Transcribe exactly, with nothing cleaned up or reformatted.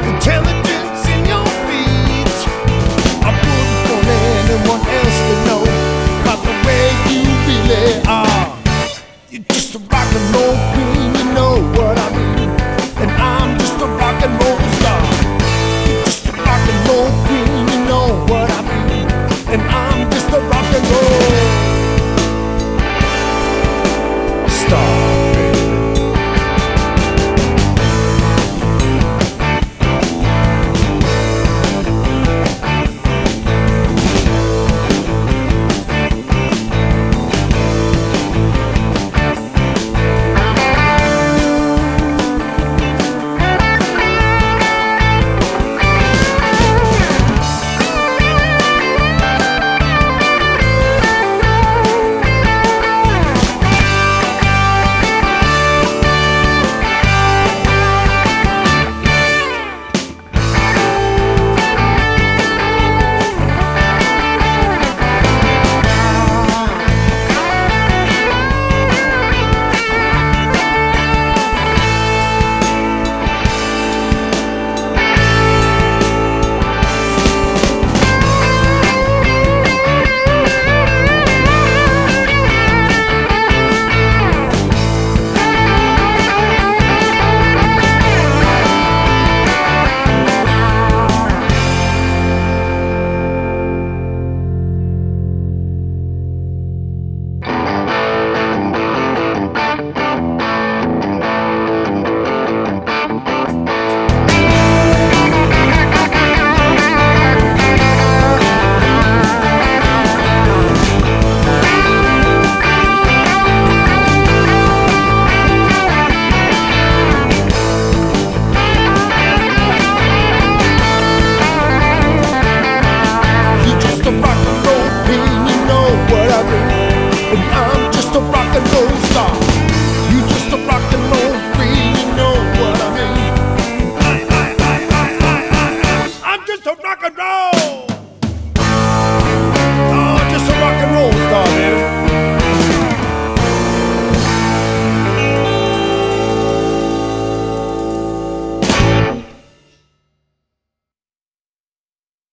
intelligence in your feet. I wouldn't want anyone else to know about the way you really are. You're just a rock and roll queen, you know what I mean. And I'm just a rock and roll star. You're just a rock and roll queen, you know what I mean. And I'm